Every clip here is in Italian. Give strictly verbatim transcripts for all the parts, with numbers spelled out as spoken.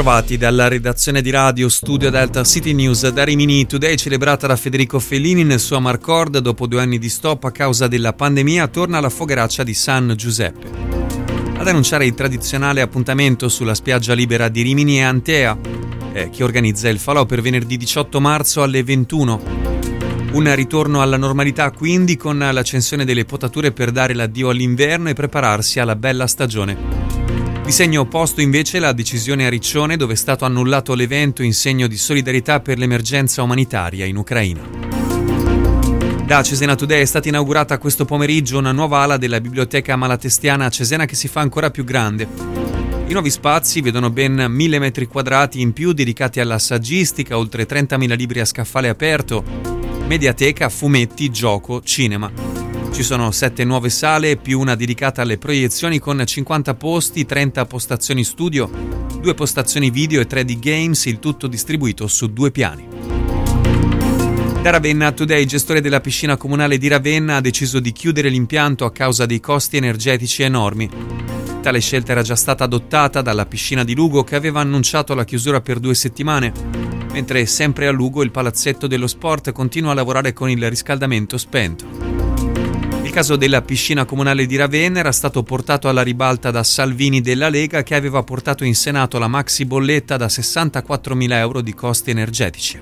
Bentrovati dalla redazione di Radio Studio Delta City News da Rimini. Today, celebrata da Federico Fellini nel suo Amarcord dopo due anni di stop a causa della pandemia, torna alla fogaraccia di San Giuseppe. Ad annunciare il tradizionale appuntamento sulla spiaggia libera di Rimini è Antea, eh, che organizza il falò per venerdì diciotto marzo alle ventuno. Un ritorno alla normalità quindi, con l'accensione delle potature per dare l'addio all'inverno e prepararsi alla bella stagione. Di segno opposto invece la decisione a Riccione, dove è stato annullato l'evento in segno di solidarietà per l'emergenza umanitaria in Ucraina. Da Cesena Today è stata inaugurata questo pomeriggio una nuova ala della Biblioteca Malatestiana a Cesena che si fa ancora più grande. I nuovi spazi vedono ben mille metri quadrati in più dedicati alla saggistica, oltre trentamila libri a scaffale aperto, mediateca, fumetti, gioco, cinema. Ci sono sette nuove sale più una dedicata alle proiezioni con cinquanta posti, trenta postazioni studio, due postazioni video e tre di games, il tutto distribuito su due piani. Da Ravenna Today, gestore della piscina comunale di Ravenna, ha deciso di chiudere l'impianto a causa dei costi energetici enormi. Tale scelta era già stata adottata dalla piscina di Lugo, che aveva annunciato la chiusura per due settimane, mentre sempre a Lugo il palazzetto dello sport continua a lavorare con il riscaldamento spento. Il caso della piscina comunale di Ravenna era stato portato alla ribalta da Salvini della Lega, che aveva portato in Senato la maxi bolletta da sessantaquattromila euro di costi energetici.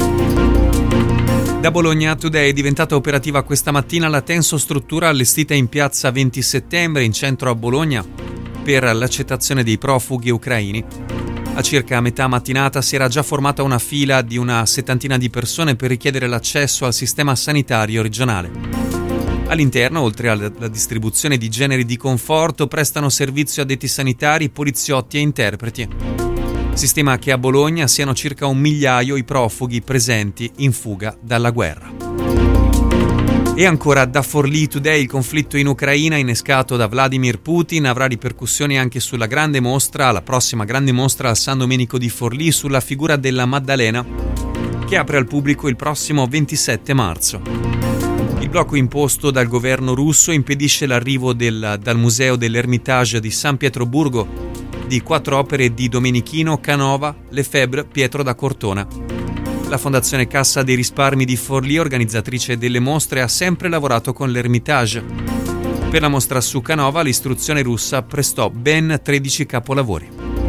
Da Bologna Today è diventata operativa questa mattina la tensostruttura allestita in piazza venti settembre in centro a Bologna per l'accettazione dei profughi ucraini. A circa metà mattinata si era già formata una fila di una settantina di persone per richiedere l'accesso al sistema sanitario regionale. All'interno, oltre alla distribuzione di generi di conforto, prestano servizio addetti sanitari, poliziotti e interpreti. Si stima che a Bologna siano circa un migliaio i profughi presenti in fuga dalla guerra. E ancora da Forlì Today, il conflitto in Ucraina innescato da Vladimir Putin avrà ripercussioni anche sulla grande mostra, la prossima grande mostra al San Domenico di Forlì sulla figura della Maddalena, che apre al pubblico il prossimo ventisette marzo. Il blocco imposto dal governo russo impedisce l'arrivo del, dal museo dell'Ermitage di San Pietroburgo di quattro opere di Domenichino, Canova, Lefebvre, Pietro da Cortona. La Fondazione Cassa dei Risparmi di Forlì, organizzatrice delle mostre, ha sempre lavorato con l'Ermitage. Per la mostra su Canova l'istruzione russa prestò ben tredici capolavori.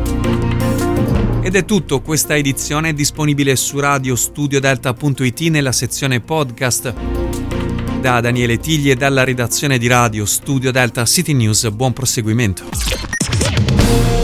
Ed è tutto, questa edizione è disponibile su radio studio delta punto it nella sezione podcast. Da Daniele Tigli e dalla redazione di Radio Studio Delta City News, buon proseguimento.